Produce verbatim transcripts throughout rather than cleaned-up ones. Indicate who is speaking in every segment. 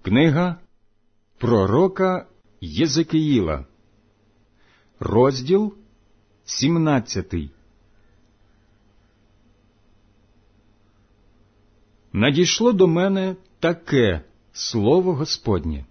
Speaker 1: Книга пророка Єзекіїла, розділ сімнадцятий. Надійшло до мене таке слово Господнє.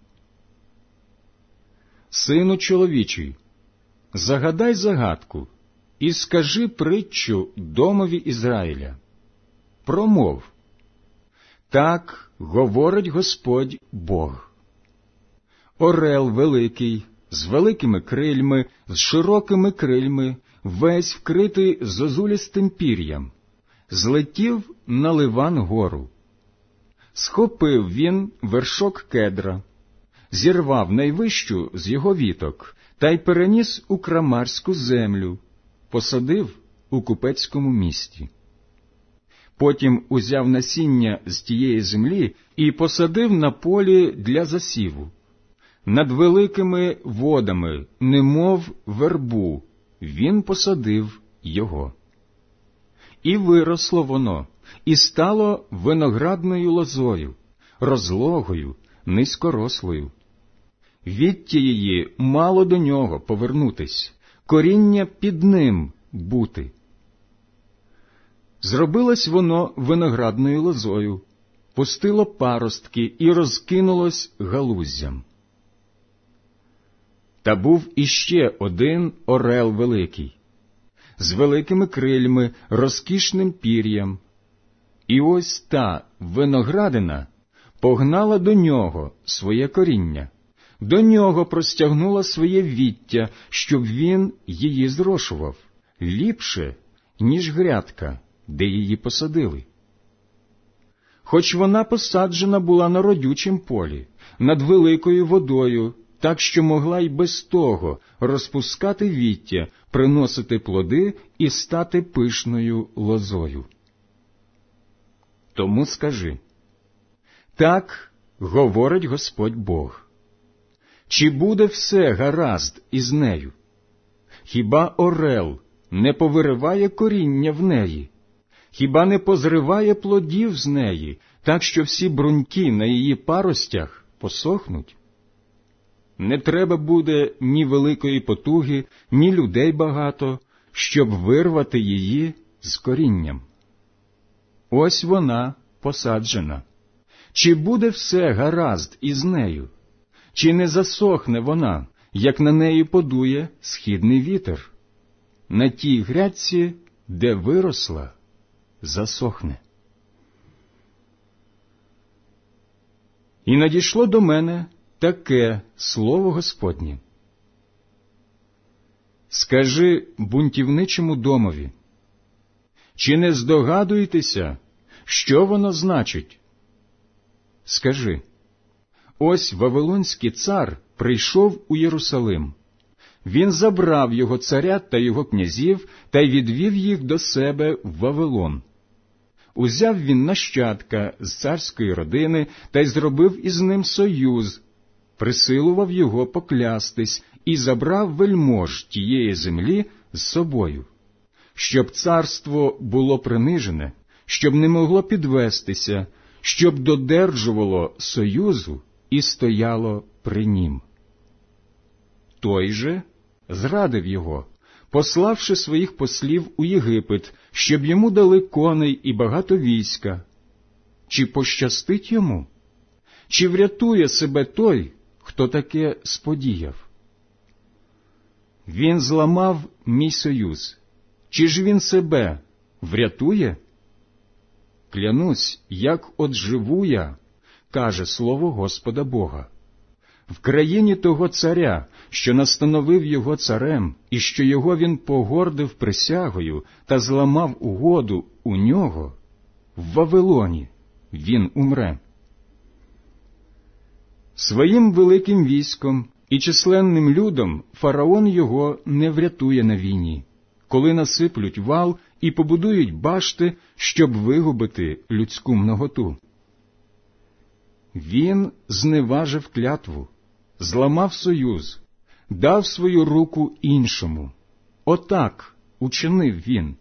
Speaker 1: Сину чоловічий, загадай загадку і скажи притчу домові Ізраїля. Промов. Так говорить Господь Бог. Орел великий, з великими крильми, з широкими крильми, весь вкритий зозулістим пір'ям, злетів на Ливан гору. Схопив він вершок кедра, зірвав найвищу з його віток та й переніс у крамарську землю, посадив у купецькому місті. Потім узяв насіння з тієї землі і посадив на полі для засіву. Над великими водами, немов вербу, він посадив його. І виросло воно, і стало виноградною лозою, розлогою, низькорослою. Віття її мало до нього повернутись, коріння під ним бути. Зробилось воно виноградною лозою, пустило паростки і розкинулось галуздям. Та був іще один орел великий, з великими крильми, розкішним пір'ям. І ось та виноградина погнала до нього своє коріння, до нього простягнула своє віття, щоб він її зрошував, ліпше, ніж грядка, де її посадили. Хоч вона посаджена була на родючім полі, над великою водою, так що могла й без того розпускати віття, приносити плоди і стати пишною лозою. Тому скажи, так говорить Господь Бог. Чи буде все гаразд із нею? Хіба орел не повириває коріння в неї? Хіба не позриває плодів з неї, так що всі бруньки на її паростях посохнуть? Не треба буде ні великої потуги, ні людей багато, щоб вирвати її з корінням. Ось вона посаджена. Чи буде все гаразд із нею? Чи не засохне вона, як на неї подує східний вітер? На тій грядці, де виросла, засохне. І надійшло до мене таке слово Господнє. Скажи бунтівничому домові, чи не здогадуєтеся, що воно значить? Скажи, ось Вавилонський цар прийшов у Єрусалим. Він забрав його царя та його князів та й відвів їх до себе в Вавилон. Узяв він нащадка з царської родини та й зробив із ним союз, присилував його поклястись і забрав вельмож тієї землі з собою, щоб царство було принижене, щоб не могло підвестися, щоб додержувало союзу і стояло при нім. Той же зрадив його, пославши своїх послів у Єгипет, щоб йому дали коней і багато війська. Чи пощастить йому? Чи врятує себе той, хто таке сподіяв? Він зламав мій союз. Чи ж він себе врятує? Клянусь, як от живу я, каже слово Господа Бога. В країні того царя, що настановив його царем, і що його він погордив присягою та зламав угоду у нього, в Вавилоні він умре. Своїм великим військом і численним людом фараон його не врятує на війні, коли насиплють вал і побудують башти, щоб вигубити людську многоту. Він зневажив клятву, зламав союз, дав свою руку іншому. Отак учинив він.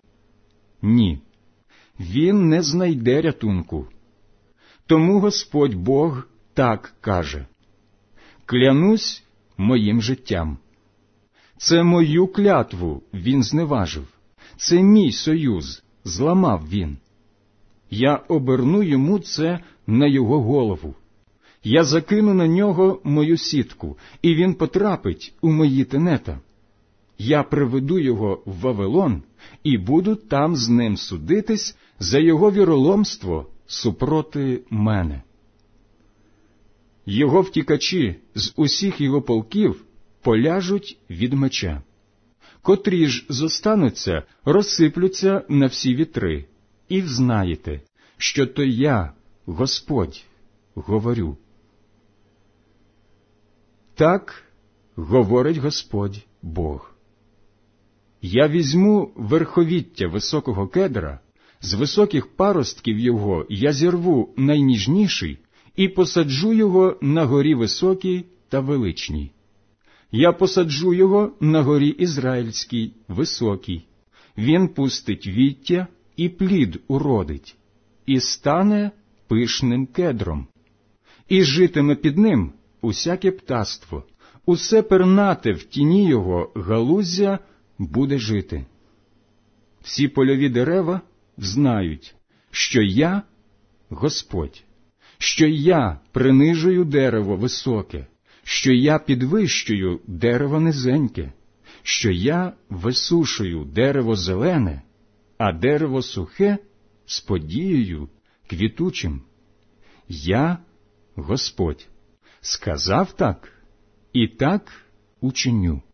Speaker 1: Ні, він не знайде рятунку. Тому Господь Бог так каже: клянусь моїм життям. Це мою клятву він зневажив, це мій союз зламав він. Я оберну йому це на його голову. Я закину на нього мою сітку, і він потрапить у мої тенета. Я приведу його в Вавилон і буду там з ним судитись за його віроломство супроти мене. Його втікачі з усіх його полків поляжуть від меча. Котрі ж зостануться, розсиплються на всі вітри, і взнаєте, що то я, Господь, говорю. Так говорить Господь Бог. Я візьму верховіття високого кедра, з високих паростків його я зірву найніжніший і посаджу його на горі високій та величній. Я посаджу його на горі Ізраїльській високій. Він пустить віття і плід уродить, і стане пишним кедром. І житиме під ним усяке птаство, усе пернате в тіні його галуздя буде жити. Всі польові дерева взнають, що я Господь, що я принижую дерево високе, що я підвищую дерево низеньке, що я висушую дерево зелене, а дерево сухе з подією квітучим. Я Господь сказав так, і так учиню.